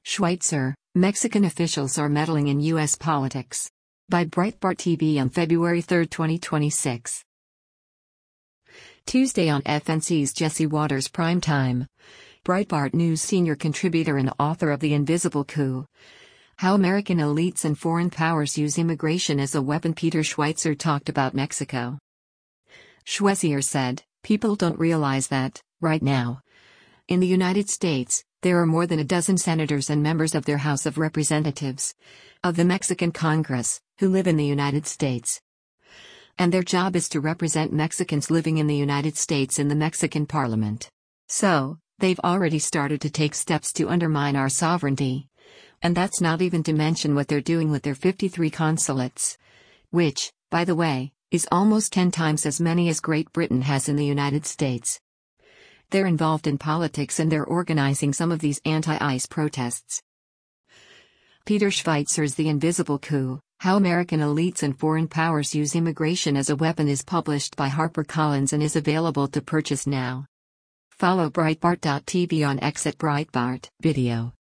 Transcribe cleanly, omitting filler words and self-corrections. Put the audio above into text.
Schweitzer, Mexican officials are meddling in U.S. politics. By Breitbart TV on February 3, 2026. Tuesday on FNC's Jesse Watters Primetime. Breitbart News senior contributor and author of The Invisible Coup. How American elites and foreign powers use immigration as a weapon. Peter Schweitzer talked about Mexico. Schweitzer said, "People don't realize that, right now, in the United States, there are more than a dozen senators and members of their House of Representatives, of the Mexican Congress, who live in the United States. And their job is to represent Mexicans living in the United States in the Mexican Parliament. So, they've already started to take steps to undermine our sovereignty. And that's not even to mention what they're doing with their 53 consulates. Which, by the way, is almost 10 times as many as Great Britain has in the United States. They're involved in politics and they're organizing some of these anti-ICE protests." Peter Schweitzer's The Invisible Coup, How American Elites and Foreign Powers Use Immigration as a Weapon is published by HarperCollins and is available to purchase now. Follow Breitbart.tv on X at Breitbart Video.